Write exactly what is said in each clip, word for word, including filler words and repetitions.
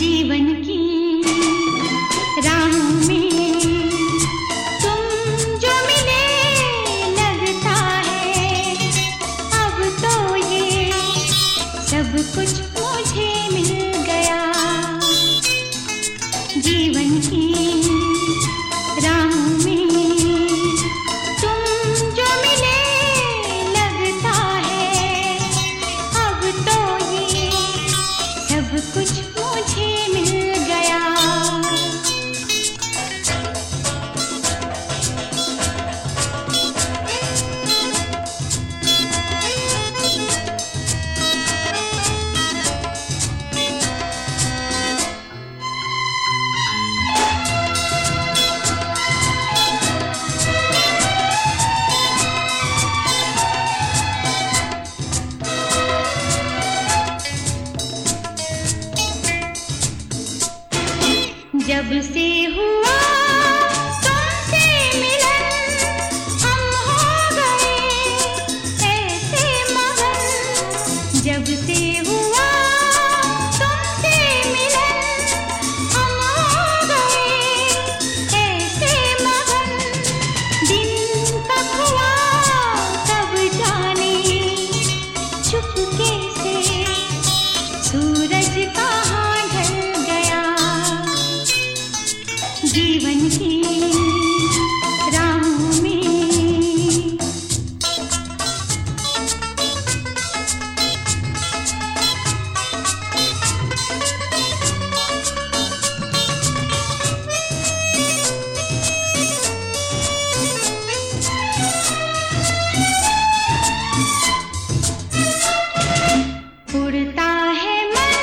जीवन की राहों में तुम जो मिले लगता है अब तो ये सब कुछ मुझे मिल गया। जीवन की राहों में तुम जो मिले लगता है अब तो ये सब कुछ मुझे मिल गया। जब से हुआ तुमसे मिलन हम हो गए ऐसे मगन। जब से हुआ तुमसे मिलन हम हो गए ऐसे मगन। दिन कब हुआ कब जाने चुपके से सूरज कहाँ ढल गया। जीवन की राहों में उड़ता है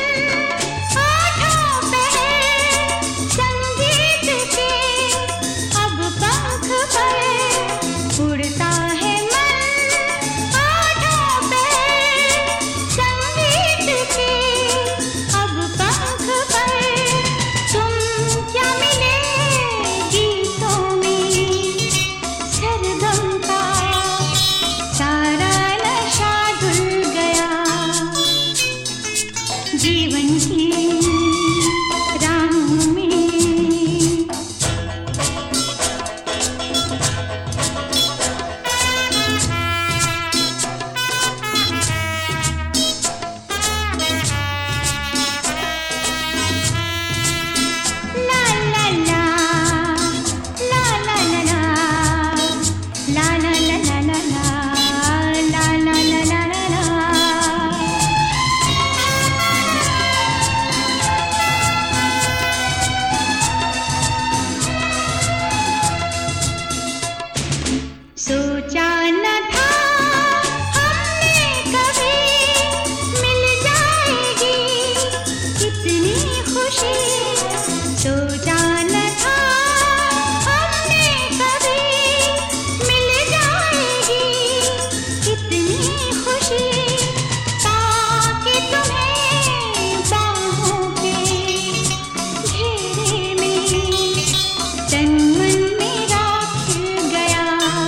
उड़ता है मन आठों पैर संगीत के अब पंख पर। तुम क्या मिले गीतों में सरगम का सारा नशा धुल गया। जीवन की राहों में सोचा न था हमने कभी मिल जाएगी कितनी खुशी। सोचा न था हमने कभी मिल जाएगी कितनी खुशी। ताकि तुम्हें बाहों के घेरे में तन मन मेरा खिल गया।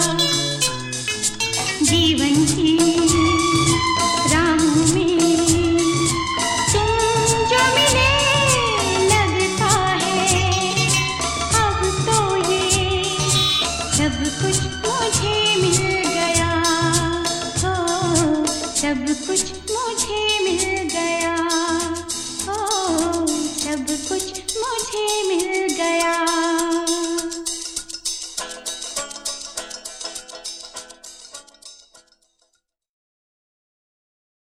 जीवन की राहों में तुम जो मिले लगता है अब तो ये सब कुछ मुझे मिल गया। हो सब कुछ मुझे मिल